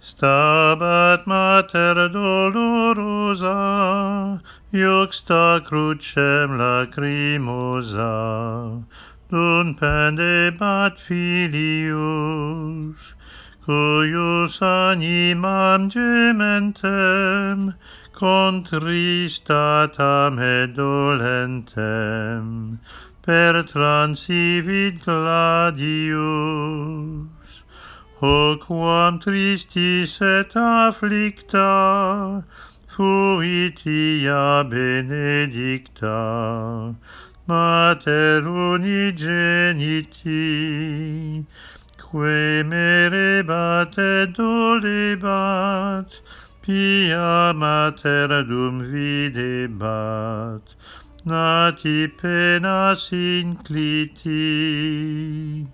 Stabat mater dolorosa, iuxta crucem lacrimosa, dum pendebat filius, cuius animam gementem, contristatam et dolentem, per transivit gladius. O quam tristis et afflicta, fuit ia benedicta, Mater unigeniti, que merebat et dolebat, pia mater dum videbat, nati penas incliti.